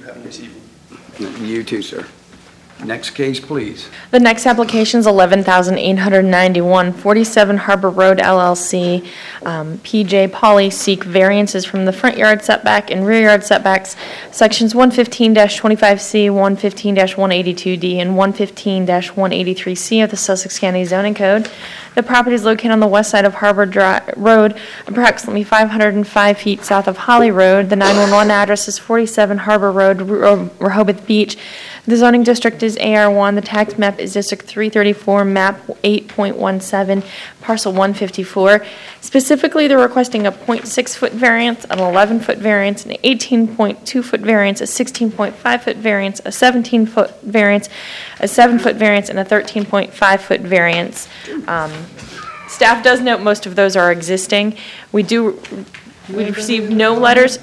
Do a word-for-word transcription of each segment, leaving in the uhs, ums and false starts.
Have a nice evening. You too, sir. Next case, please. The next application is eleven thousand eight hundred ninety-one, forty-seven Harbor Road L L C. Um, P J Poly seek variances from the front yard setback and rear yard setbacks, sections one fifteen twenty-five C, one fifteen one eighty-two D, and one fifteen one eighty-three C of the Sussex County Zoning Code. The property is located on the west side of Harbor Dri- Road, approximately five hundred five feet south of Holly Road. The nine one one address is forty-seven Harbor Road, Re- Rehoboth Beach. The zoning district is A R one. The tax map is District three thirty-four, map eight point one seven, parcel one fifty-four. Specifically, they're requesting a zero point six foot variance, an eleven foot variance, an eighteen point two foot variance, a sixteen point five foot variance, a seventeen foot variance, a seven foot variance, and a thirteen point five foot variance. Um, staff does note most of those are existing. We do, we received no letters.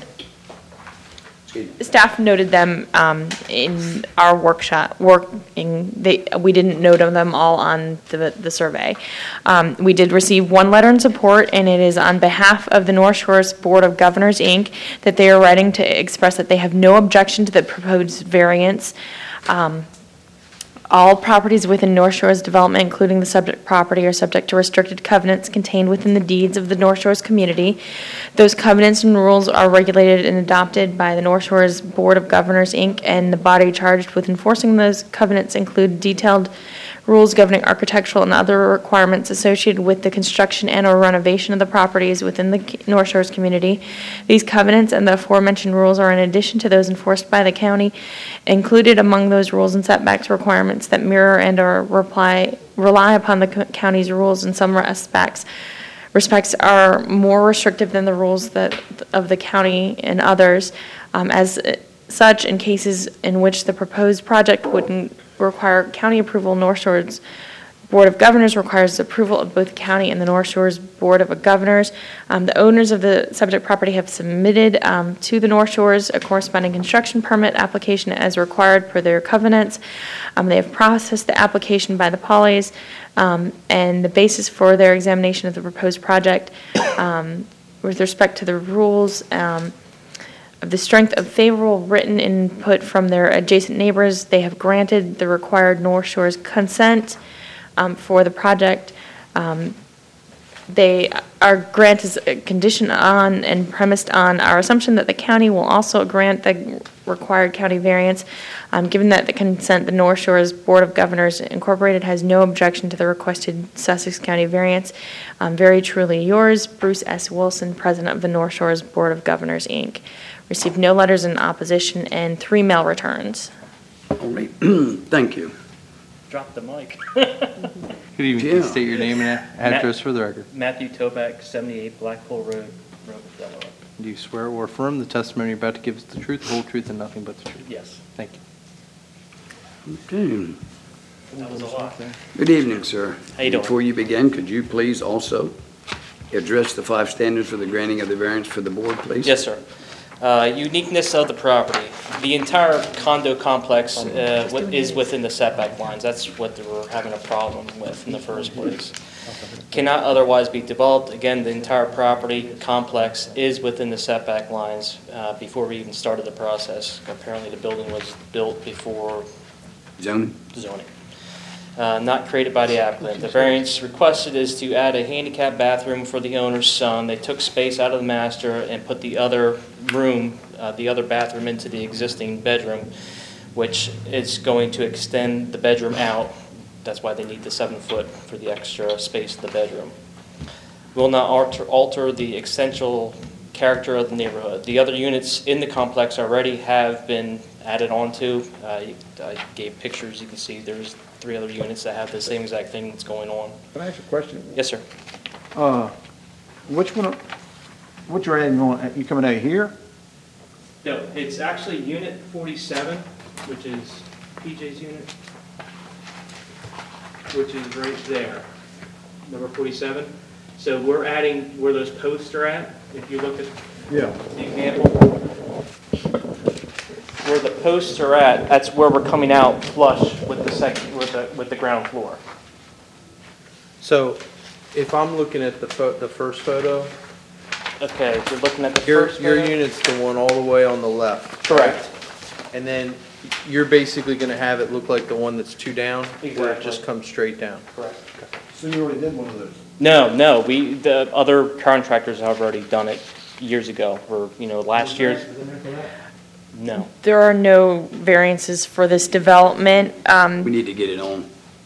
Staff noted them um, in our workshop, working, they, we didn't note them all on the, the survey. Um, we did receive one letter in support, and it is on behalf of the North Shores Board of Governors, Incorporated, that they are writing to express that they have no objection to the proposed variance. Um, All properties within North Shores development, including the subject property, are subject to restricted covenants contained within the deeds of the North Shores community. Those covenants and rules are regulated and adopted by the North Shores Board of Governors, Incorporated, and the body charged with enforcing those covenants include detailed rules governing architectural and other requirements associated with the construction and or renovation of the properties within the North Shores community. These covenants and the aforementioned rules are in addition to those enforced by the county. Included among those rules and setbacks requirements that mirror and or reply, rely upon the co- county's rules in some respects. Respects are more restrictive than the rules that of the county and others. Um, as such, in cases in which the proposed project wouldn't require county approval, North Shores Board of Governors requires approval of both the county and the North Shores Board of Governors. Um, the owners of the subject property have submitted um, to the North Shores a corresponding construction permit application as required per their covenants. Um, they have processed the application by the Polys, um, and the basis for their examination of the proposed project um, with respect to the rules um, of the strength of favorable written input from their adjacent neighbors, they have granted the required North Shores consent um, for the project. Um, they, our grant is conditioned on and premised on our assumption that the county will also grant the required county variance. Um, given that the consent, the North Shores Board of Governors Incorporated has no objection to the requested Sussex County variance. Um, very truly yours, Bruce S. Wilson, President of the North Shores Board of Governors, Incorporated. Received no letters in opposition and three mail returns. All right. Thank you. Drop the mic. Good evening. Yeah. Please state your name and a- address for the record. Matthew Toback, seventy-eight Blackpool Road, Road, Delaware. Do you swear or affirm the testimony you're about to give is the truth, the whole truth, and nothing but the truth? Yes. Thank you. Okay. That was a lot. Good evening, sir. How you doing? Before you begin, could you please also address the five standards for the granting of the variance for the board, please? Yes, sir. Uh, Uniqueness of the property. The entire condo complex uh, wi- is within the setback lines. That's what they were having a problem with in the first place. Cannot otherwise be developed. Again, the entire property complex is within the setback lines uh, before we even started the process. Apparently, the building was built before Zoning? zoning. Uh, Not created by the applicant. The variance requested is to add a handicap bathroom for the owner's son. They took space out of the master and put the other room, uh, the other bathroom into the existing bedroom, which is going to extend the bedroom out. That's why they need the seven foot for the extra space in the bedroom. Will not alter, alter the essential character of the neighborhood. The other units in the complex already have been added onto. Uh, I gave pictures. You can see there's three other units that have the same exact thing that's going on. Can I ask you a question? Yes, sir. Uh, which one, what you're adding on, you coming out here? No, it's actually unit forty-seven, which is P J's unit, which is right there, number forty-seven. So we're adding where those posts are at. If you look at Yeah. the example, where the posts are at, that's where we're coming out flush with the second, with the, with the ground floor. So, if I'm looking at the pho- the first photo, Okay, if you're looking at the your first your photo. unit's the one all the way on the left. Correct. And then you're basically gonna have it look like the one that's two down? Where it Exactly. just comes straight down? Correct. So you already did one of those? No, no, we, the other contractors have already done it years ago, or, you know, last year's, no. There are no variances for this development. Um, We need to get it on.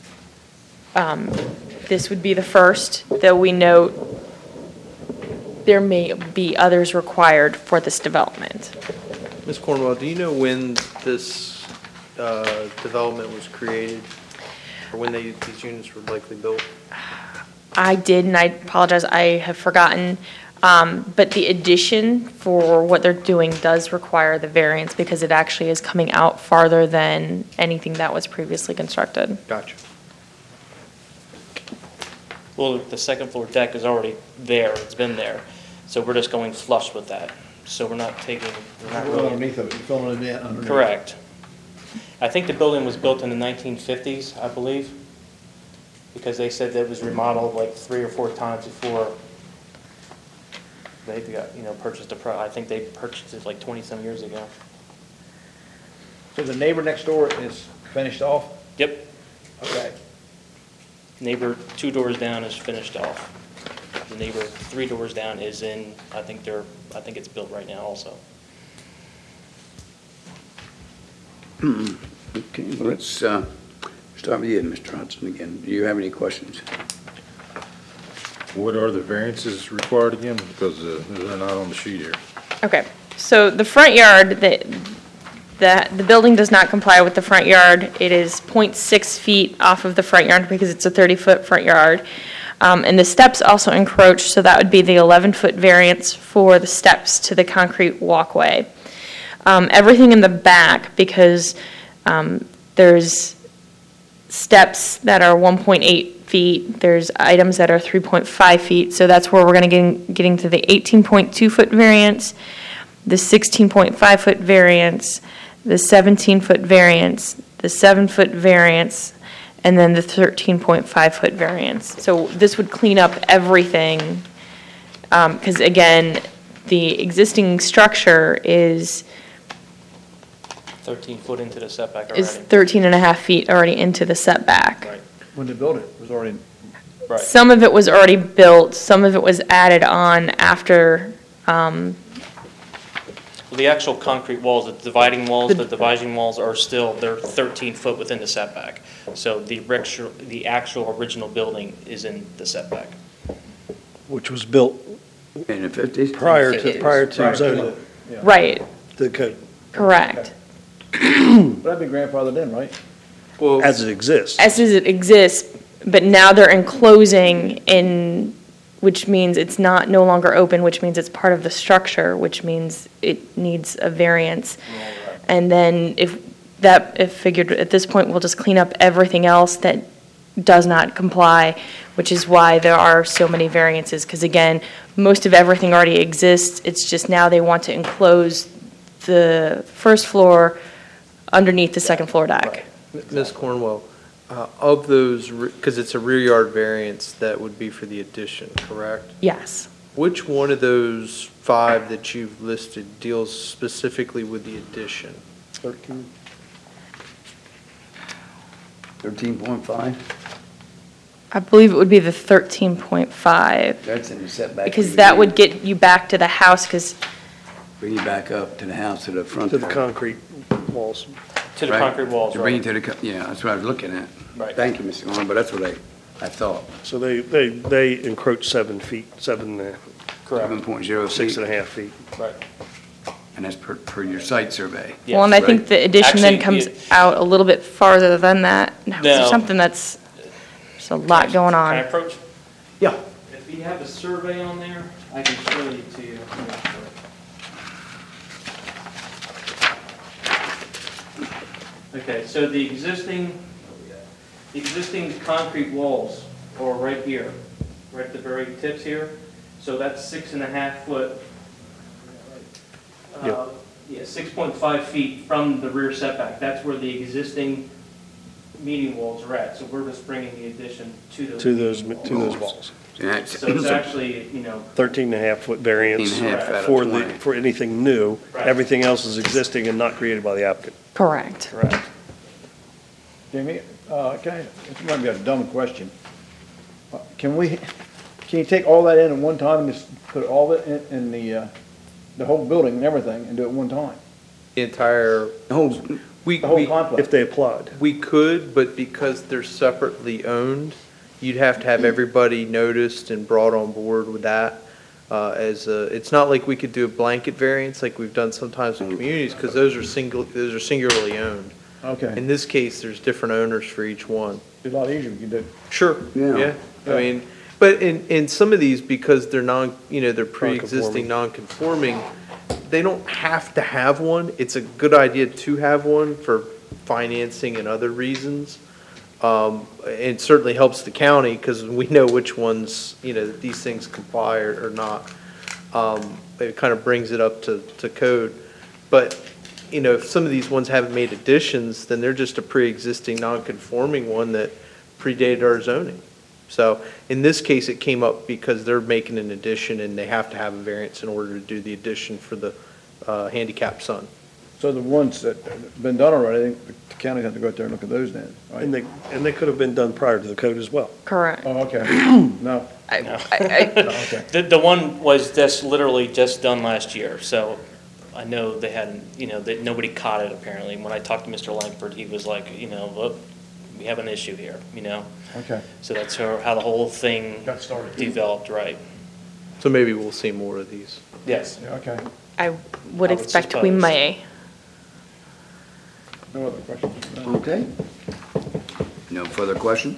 This would be the first, though we note there may be others required for this development. Miz Cornwell, do you know when this uh, development was created? Or when they, these units were likely built? I did, and I apologize, I have forgotten. Um, But the addition for what they're doing does require the variance because it actually is coming out farther than anything that was previously constructed. Gotcha. Well, the second floor deck is already there, it's been there, so we're just going flush with that. So we're not taking, we're not Well, really. underneath of it, you're filling it in underneath. Correct. I think the building was built in the nineteen fifties, I believe, because they said that it was remodeled like three or four times before they got, you know, purchased a pro, I think they purchased it like twenty-some years ago. So the neighbor next door is finished off? Yep, Okay. neighbor two doors down is finished off. The neighbor three doors down is in, I think they're, I think it's built right now also. Okay, well, let's uh, start with you, Mister Hudson, again. Do you have any questions? What are the variances required again? Because uh, they're not on the sheet here. Okay, so the front yard, the, the, the building does not comply with the front yard. It is zero point six feet off of the front yard because it's a thirty-foot front yard. Um, and the steps also encroach, so that would be the eleven-foot variance for the steps to the concrete walkway. Um, everything in the back, because um, there's steps that are one point eight feet, there's items that are three point five feet, so that's where we're going to get getting to the eighteen point two foot variance, the sixteen point five foot variance, the seventeen foot variance, the seven foot variance, and then the thirteen point five foot variance. So this would clean up everything, because again, the existing structure is thirteen foot into the setback is already. thirteen and a half feet already into the setback. Right, When they built it, it was already, right. Some of it was already built, some of it was added on after, um, Well, the actual concrete walls, the dividing walls, The- the dividing walls are still, they're thirteen foot within the setback. So the actual, the actual original building is in the setback. which was built In the fifties? prior It to, is. prior prior to to zoning, the, yeah. right, the code, correct. But that'd be grandfathered in, right? Well, as it exists. As it exists, but now they're enclosing in, which means it's not, no longer open, which means it's part of the structure, which means it needs a variance. And then if that, if figured, at this point, we'll just clean up everything else that does not comply, which is why there are so many variances, because again, most of everything already exists, it's just now they want to enclose the first floor underneath the second floor deck. Miz Cornwell, uh, of those, because it's a rear yard variance, that would be for the addition, correct? Yes. Which one of those five that you've listed deals specifically with the addition? Thirteen. thirteen point five? I believe it would be the thirteen point five, That's in the setback. because that would get you back to the house, because, Bring you back up to the house, to the front. To the concrete walls. To the Right? concrete walls, To bring it right? to the, co- yeah, that's what I was looking at. Right. Thank you, Mister Gorman, but that's what I, I thought. So they, they, they encroach seven feet, seven, uh, Seven Correct, point zero six feet, and a half feet. right. and that's per, per your site survey. well, and I Yes, think right. the addition then Actually, comes it- out a little bit farther than that. No, No. There's something that's, there's a lot going Can I on. approach? Yeah. If you have a survey on there, I can show you to you. Okay, so the existing, the existing concrete walls are right here, right at the very tips here. So that's six and a half foot. uh, Yeah. Yeah, six point five feet from the rear setback. That's where the existing meeting walls are at, so we're just bringing the addition to those. To those, meeting to those walls. walls. That's- So it's actually, you know, thirteen and a half foot variance thirteen and a half out of for the, twenty. for anything new. Right. Everything else is existing and not created by the applicant. Correct. Correct. Jamie, uh, can I, this might be a dumb question. Uh, Can we, can you take all that in at one time and just put all of it in, in the, uh, the whole building and everything and do it one time? The entire, Oh, we, The whole we, complex? If they applied. we could, but because they're separately owned, you'd have to have everybody noticed and brought on board with that. Uh, as a, it's not like we could do a blanket variance like we've done sometimes in communities, because those are single, those are singularly owned. Okay. In this case, there's different owners for each one. It's a lot easier if you do. Sure. Yeah. Yeah, I mean, but in, in some of these, because they're non, you know, they're pre-existing, non-conforming, they don't have to have one. It's a good idea to have one for financing and other reasons. Um, it certainly helps the county, because we know which ones, you know, that these things comply or, or not. Um, it kind of brings it up to, to code. But, you know, if some of these ones haven't made additions, then they're just a pre-existing non-conforming one that predated our zoning. So in this case, it came up because they're making an addition and they have to have a variance in order to do the addition for the uh, handicapped son. So the ones that have been done already, I think the county has to go out there and look at those then, And right? they, and they could have been done prior to the code as well. Correct. Oh, okay. No, I, I, no, okay. the, the one was just literally just done last year, so I know they hadn't, you know, that nobody caught it apparently. When I talked to Mister Langford, he was like, you know, look, we have an issue here, you know? Okay. So that's how, how the whole thing Got started. developed, right? So maybe we'll see more of these. Yes. Yeah, okay. I would I would expect we suppose. may. No other questions? No. okay. No further questions?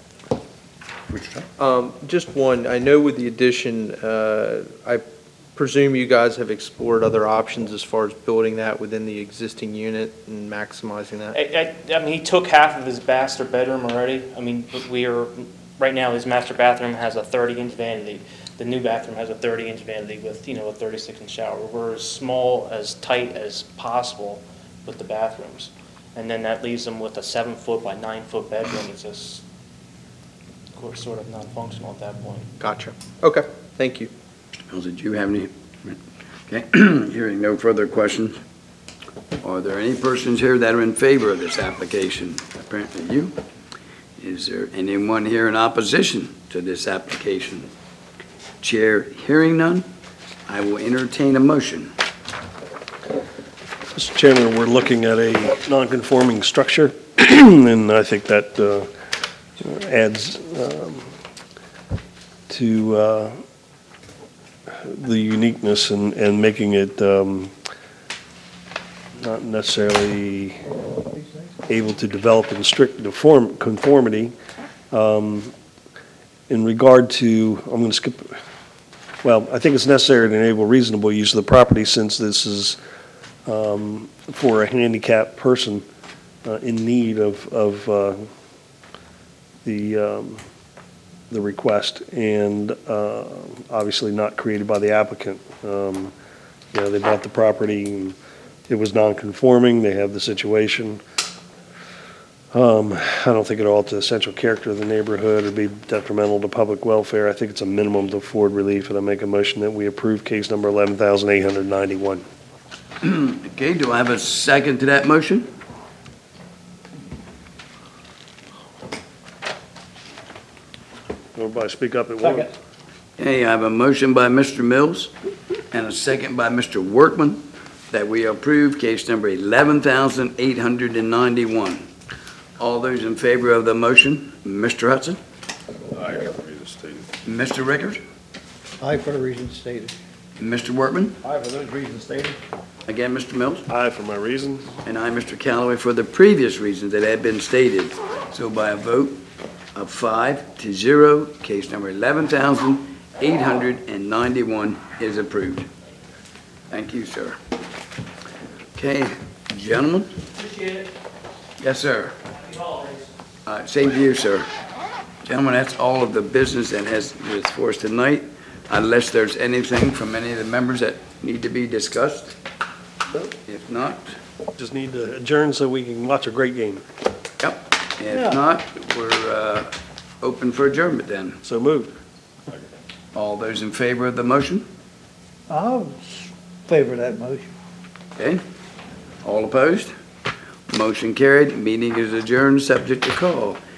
Um, just one, I know with the addition, uh, I presume you guys have explored other options as far as building that within the existing unit and maximizing that? I, I, I mean, he took half of his master bedroom already. I mean, we are, right now, his master bathroom has a thirty inch vanity. The new bathroom has a thirty inch vanity with, you know, a thirty-six inch shower. We're as small, as tight as possible with the bathrooms. And then that leaves them with a seven foot by nine foot bedroom. It's just, of course, sort of non-functional at that point. Gotcha. Okay, thank you. Mills, did you have any? Okay, hearing no further questions. Are there any persons here that are in favor of this application? Apparently you. Is there anyone here in opposition to this application? Chair, hearing none, I will entertain a motion. Mister Chairman, we're looking at a non-conforming structure, and I think that uh, adds um, to uh, the uniqueness and, and making it um, not necessarily able to develop in strict deform- conformity. Um, in regard to, I'm going to skip, well, I think it's necessary to enable reasonable use of the property since this is um, for a handicapped person uh, in need of, of uh, the, um, the request, and uh, obviously not created by the applicant. Um, You know, they bought the property, and it was non-conforming, they have the situation. Um, I don't think it'll alter the essential character of the neighborhood or be detrimental to public welfare. I think it's a minimum to afford relief, and I make a motion that we approve case number eleven thousand eight hundred ninety-one. Okay, do I have a second to that motion? Everybody speak up at Second. once. Okay, I have a motion by Mister Mills and a second by Mister Workman that we approve case number eleven thousand eight hundred ninety-one. All those in favor of the motion, Mister Hudson, I got to read it stated. Mister Rickard, Aye for the reasons stated. Mister Workman, Aye for those reasons stated. again, Mister Mills, Aye, for my reasons. and I, Mister Callaway, for the previous reasons that had been stated. So by a vote of five to zero, case number eleven thousand eight hundred ninety-one is approved. Thank you, sir. Okay, gentlemen? Appreciate it. Yes, sir. Happy holidays. Uh, Same to you, sir. Gentlemen, that's all of the business that has, is for us tonight, unless there's anything from any of the members that need to be discussed. If not, Just need to adjourn so we can watch a great game. yep. Yeah. If not, we're uh, open for adjournment then. So moved. All those in favor of the motion? I'll favor that motion. Okay. All opposed? Motion carried. Meeting is adjourned, subject to call.